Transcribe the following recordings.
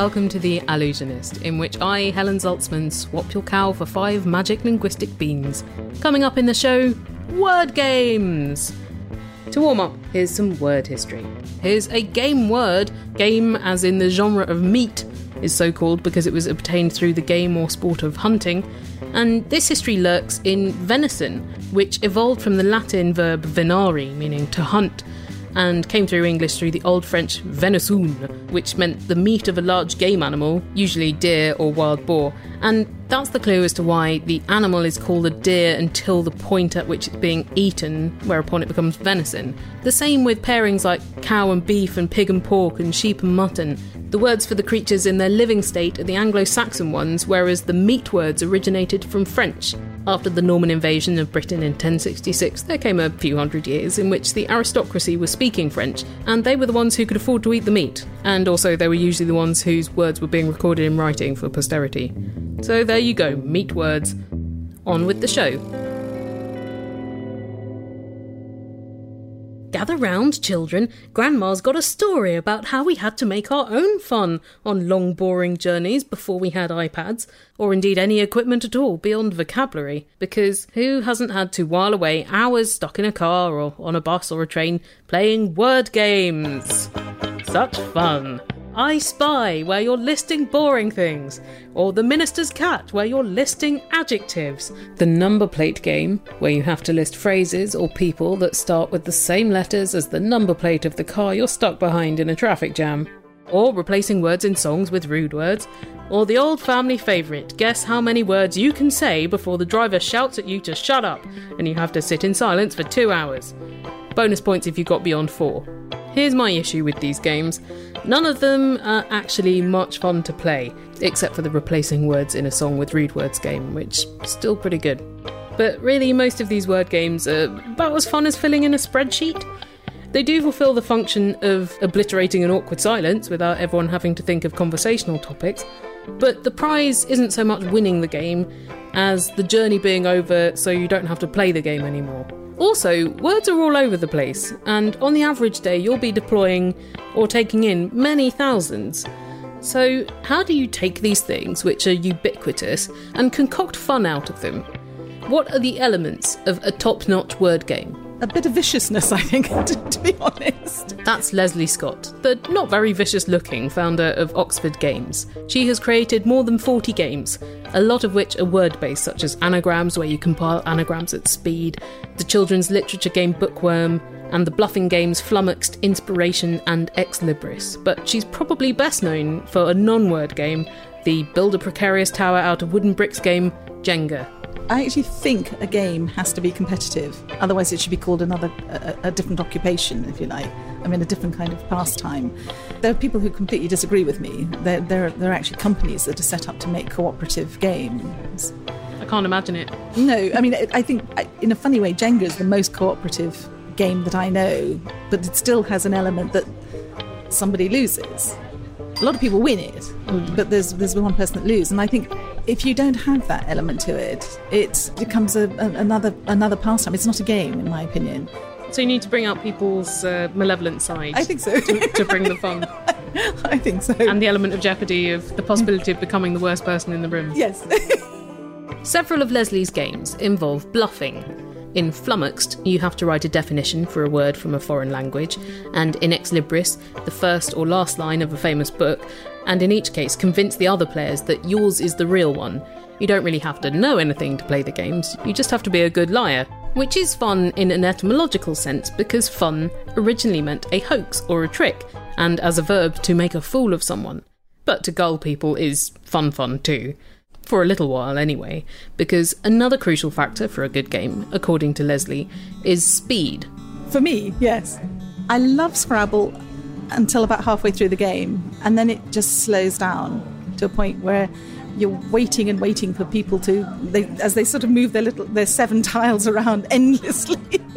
welcome to The Allusionist, in which I, Helen Zaltzman, swap your cow for 5 magic linguistic beans. Coming up in the show, word games! To warm up, here's some word history. Here's a game word. Game, as in the genre of meat, is so called because it was obtained through the game or sport of hunting. And this history lurks in venison, which evolved from the Latin verb venare, meaning to hunt, and came through English through the Old French venison, which meant the meat of a large game animal, usually deer or wild boar. And that's the clue as to why the animal is called a deer until the point at which it's being eaten, whereupon it becomes venison. The same with pairings like cow and beef and pig and pork and sheep and mutton. The words for the creatures in their living state are the Anglo-Saxon ones, whereas the meat words originated from French. After the Norman invasion of Britain in 1066, there came a few hundred years in which the aristocracy was speaking French, and they were the ones who could afford to eat the meat. And also they were usually the ones whose words were being recorded in writing for posterity. So there you go, meat words. On with the show. Gather round, children. Grandma's got a story about how we had to make our own fun on long, boring journeys before we had iPads, or indeed any equipment at all beyond vocabulary. Because who hasn't had to while away hours stuck in a car or on a bus or a train playing word games? Such fun. I Spy, where you're listing boring things, or The Minister's Cat, where you're listing adjectives. The Number Plate game, where you have to list phrases or people that start with the same letters as the number plate of the car you're stuck behind in a traffic jam. Or replacing words in songs with rude words. Or the old family favourite, guess how many words you can say before the driver shouts at you to shut up, and you have to sit in silence for 2 hours. Bonus points if you got beyond 4. Here's my issue with these games. None of them are actually much fun to play, except for the replacing words in a song with rude words game, which is still pretty good. But really, most of these word games are about as fun as filling in a spreadsheet. They do fulfil the function of obliterating an awkward silence without everyone having to think of conversational topics, but the prize isn't so much winning the game as the journey being over so you don't have to play the game anymore. Also, words are all over the place, and on the average day you'll be deploying or taking in many thousands. So how do you take these things, which are ubiquitous, and concoct fun out of them? What are the elements of a top-notch word game? A bit of viciousness, I think, to be honest. That's Leslie Scott, the not very vicious-looking founder of Oxford Games. She has created more than 40 games, a lot of which are word-based, such as Anagrams, where you compile anagrams at speed, the children's literature game Bookworm, and the bluffing games Flummoxed, Inspiration and Ex Libris. But she's probably best known for a non-word game, the build a precarious tower out of wooden bricks game, Jenga. I actually think a game has to be competitive. Otherwise it should be called a different occupation, if you like. I mean, a different kind of pastime. There are people who completely disagree with me. There are actually companies that are set up to make cooperative games. I can't imagine it. No, I mean, I think, in a funny way, Jenga is the most cooperative game that I know, but it still has an element that somebody loses. A lot of people win it, but there's one person that loses. And I think if you don't have that element to it, it becomes another pastime. It's not a game, in my opinion. So you need to bring out people's malevolent side. I think so. to bring the fun. I think so. And the element of jeopardy of the possibility of becoming the worst person in the room. Yes. Several of Leslie's games involve bluffing. In Flummoxed, you have to write a definition for a word from a foreign language, and in Ex Libris, the first or last line of a famous book, and in each case convince the other players that yours is the real one. You don't really have to know anything to play the games, you just have to be a good liar. Which is fun in an etymological sense, because fun originally meant a hoax or a trick, and as a verb to make a fool of someone. But to gull people is fun too. For a little while anyway, because another crucial factor for a good game, according to Leslie, is speed. For me, yes. I love Scrabble until about halfway through the game, and then it just slows down to a point where you're waiting and waiting for people as they sort of move their 7 tiles around endlessly.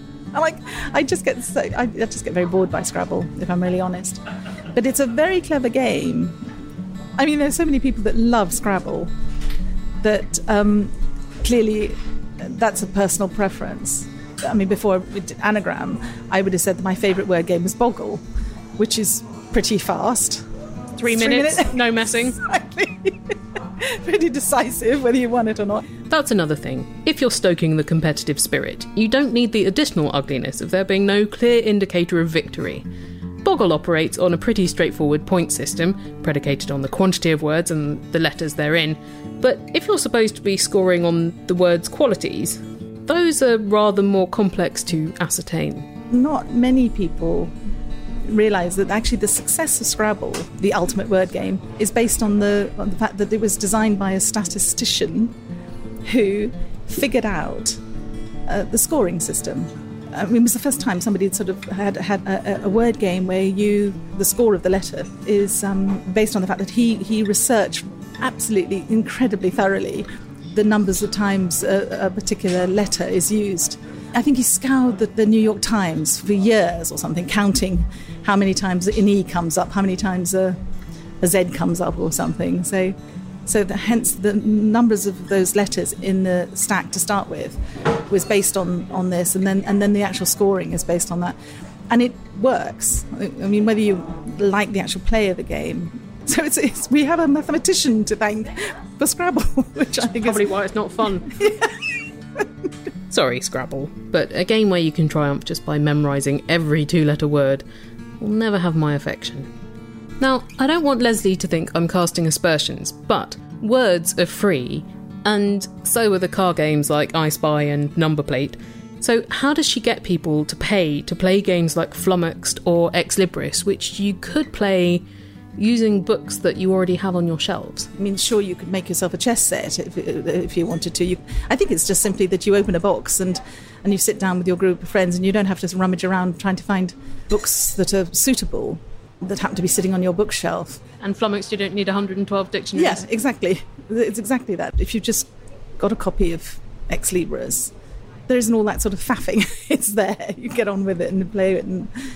I just get very bored by Scrabble, if I'm really honest. But it's a very clever game. I mean, there's so many people that love Scrabble that clearly that's a personal preference. I mean, before we did Anagram, I would have said that my favourite word game was Boggle, which is pretty fast. 3 minutes, no messing. Exactly. Pretty decisive whether you want it or not. That's another thing. If you're stoking the competitive spirit, you don't need the additional ugliness of there being no clear indicator of victory. Boggle operates on a pretty straightforward point system, predicated on the quantity of words and the letters they're in. But if you're supposed to be scoring on the words' qualities, those are rather more complex to ascertain. Not many people realise that actually the success of Scrabble, the ultimate word game, is based on the fact that it was designed by a statistician who figured out the scoring system. I mean, it was the first time somebody had sort of had a word game where the score of the letter is based on the fact that he researched absolutely incredibly thoroughly the numbers of times a particular letter is used. I think he scoured the New York Times for years or something, counting how many times an E comes up, how many times a Z comes up or something. So hence the numbers of those letters in the stack to start with was based on this, and then the actual scoring is based on that. And it works. I mean, whether you like the actual play of the game. So we have a mathematician to thank for Scrabble, which I think probably is why it's not fun. Sorry, Scrabble, but a game where you can triumph just by memorising every 2-letter word will never have my affection. Now, I don't want Leslie to think I'm casting aspersions, but words are free, and so are the car games like I Spy and Number Plate. So how does she get people to pay to play games like Flummoxed or Ex Libris, which you could play using books that you already have on your shelves? I mean, sure, you could make yourself a chess set if you wanted to. I think it's just simply that you open a box and you sit down with your group of friends and you don't have to rummage around trying to find books that are suitable, that happen to be sitting on your bookshelf. And Flummoxed, you don't need 112 dictionaries. Yeah, exactly. It's exactly that. If you've just got a copy of Ex Libris, there isn't all that sort of faffing. It's there. You get on with it and play it.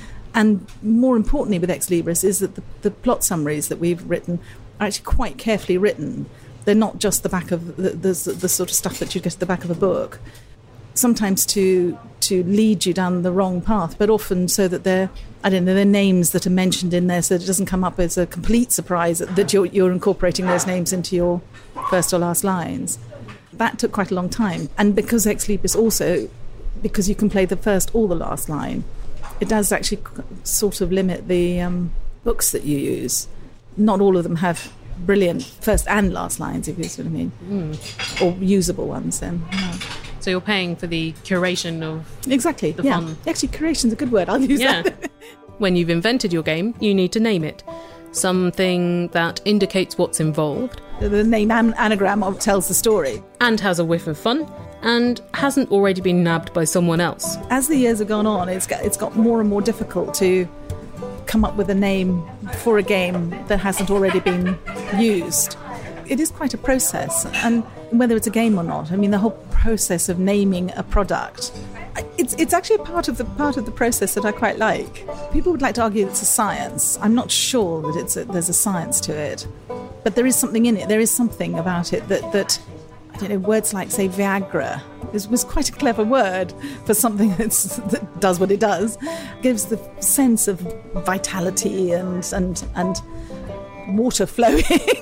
And more importantly with Ex Libris is that the plot summaries that we've written are actually quite carefully written. They're not just the back of the sort of stuff that you get at the back of a book. Sometimes to lead you down the wrong path, but often so that they're names that are mentioned in there, so that it doesn't come up as a complete surprise that you're incorporating those names into your first or last lines. That took quite a long time. And because Ex Libris also, because you can play the first or the last line, it does actually sort of limit the books that you use. Not all of them have brilliant first and last lines, if you see what I mean, or usable ones then. No. So you're paying for the curation of exactly the fun. Actually, curation's a good word. I'll use that. When you've invented your game, you need to name it. Something that indicates what's involved. The name anagram tells the story. And has a whiff of fun. And hasn't already been nabbed by someone else. As the years have gone on, it's got more and more difficult to come up with a name for a game that hasn't already been used. It is quite a process, and whether it's a game or not, I mean, the whole process of naming a product, it's actually a part of the process that I quite like. People would like to argue it's a science. I'm not sure that there's a science to it, but there is something in it. There is something about it that I don't know, words like, say, Viagra was quite a clever word for something that does what it does. Gives the sense of vitality and water flowing,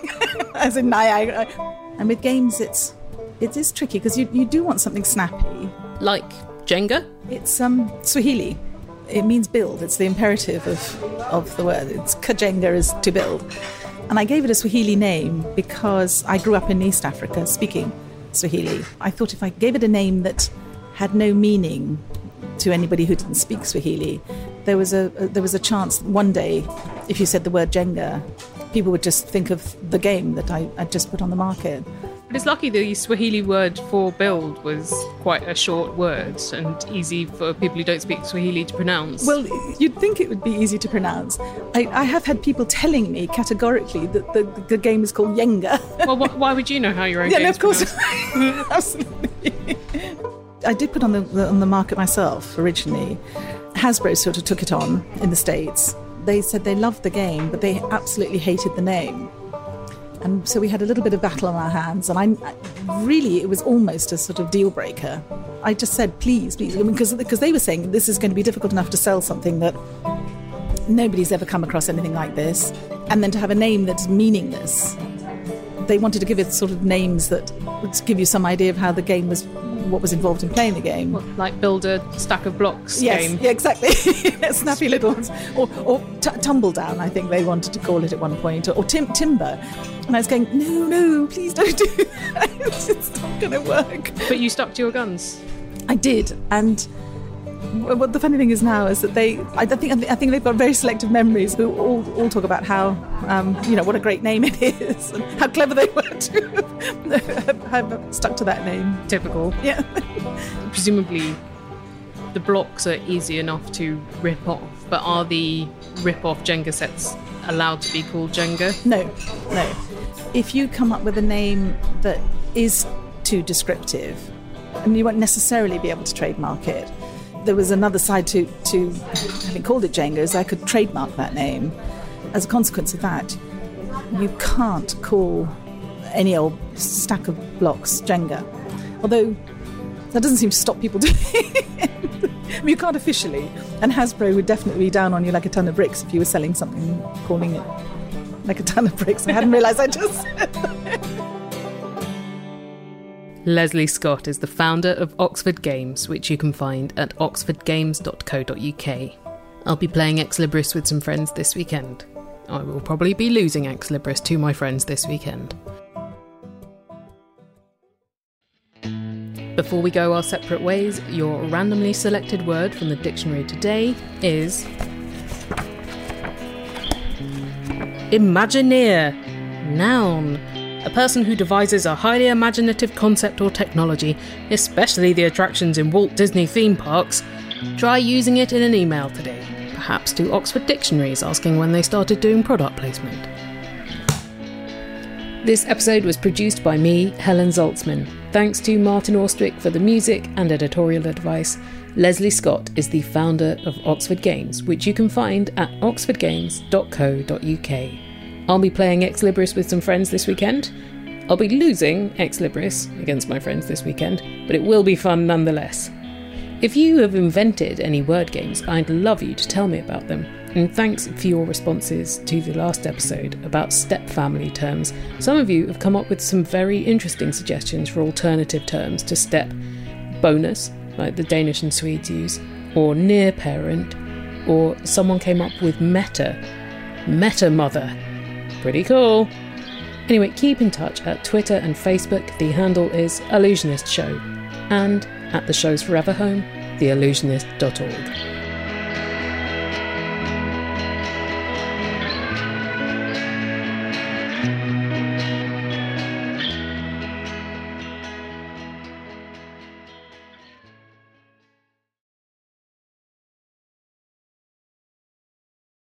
as in Niagara. And with games, it is tricky, because you do want something snappy. Like Jenga? It's Swahili. It means build. It's the imperative of the word. It's Kajenga is to build. And I gave it a Swahili name because I grew up in East Africa speaking Swahili. I thought if I gave it a name that had no meaning to anybody who didn't speak Swahili, there was a chance one day, if you said the word Jenga, people would just think of the game that I'd just put on the market. But it's lucky the Swahili word for build was quite a short word and easy for people who don't speak Swahili to pronounce. Well, you'd think it would be easy to pronounce. I have had people telling me categorically that the game is called Yenga. Well, why would you know how your own game is pronounced? Yeah, of course. Absolutely. I did put on the market myself originally. Hasbro sort of took it on in the States. They said they loved the game, but they absolutely hated the name. And so we had a little bit of battle on our hands, and it was almost a sort of deal breaker. I just said, please, because they were saying this is going to be difficult enough to sell something that nobody's ever come across anything like this. And then to have a name that's meaningless. They wanted to give it sort of names that would give you some idea of how the game was, what was involved in playing the game. Well, like build a stack of blocks yes, game. Yeah, exactly. Snappy little ones. Or tumble down, I think they wanted to call it at one point. Or timber. And I was going, no, please don't do that. It's not going to work. But you stuck to your guns. I did. And what the funny thing is now is that I think they've got very selective memories who all talk about how, what a great name it is and how clever they were to have stuck to that name. Typical. Yeah. Presumably the blocks are easy enough to rip off, but are the rip-off Jenga sets allowed to be called Jenga? No. If you come up with a name that is too descriptive, and you won't necessarily be able to trademark it, there was another side to having called it Jenga, is I could trademark that name. As a consequence of that, you can't call any old stack of blocks Jenga. Although that doesn't seem to stop people doing it. I mean, you can't officially. And Hasbro would definitely be down on you like a ton of bricks if you were selling something calling it like a ton of bricks. I hadn't realised I just said that. Leslie Scott is the founder of Oxford Games, which you can find at oxfordgames.co.uk. I'll be playing Ex Libris with some friends this weekend. I will probably be losing Ex Libris to my friends this weekend. Before we go our separate ways, your randomly selected word from the dictionary today is Imagineer. Noun. A person who devises a highly imaginative concept or technology, especially the attractions in Walt Disney theme parks. Try using it in an email today, perhaps to Oxford Dictionaries asking when they started doing product placement. This episode was produced by me, Helen Zaltzman. Thanks to Martin Austwick for the music and editorial advice. Leslie Scott is the founder of Oxford Games, which you can find at oxfordgames.co.uk. I'll be playing Ex Libris with some friends this weekend. I'll be losing Ex Libris against my friends this weekend, but it will be fun nonetheless. If you have invented any word games, I'd love you to tell me about them. And thanks for your responses to the last episode about step-family terms. Some of you have come up with some very interesting suggestions for alternative terms to step. Bonus, like the Danish and Swedes use, or near parent, or someone came up with meta mother. Pretty cool. Anyway, keep in touch at Twitter and Facebook. The handle is Allusionist Show. And at the show's forever home, theallusionist.org.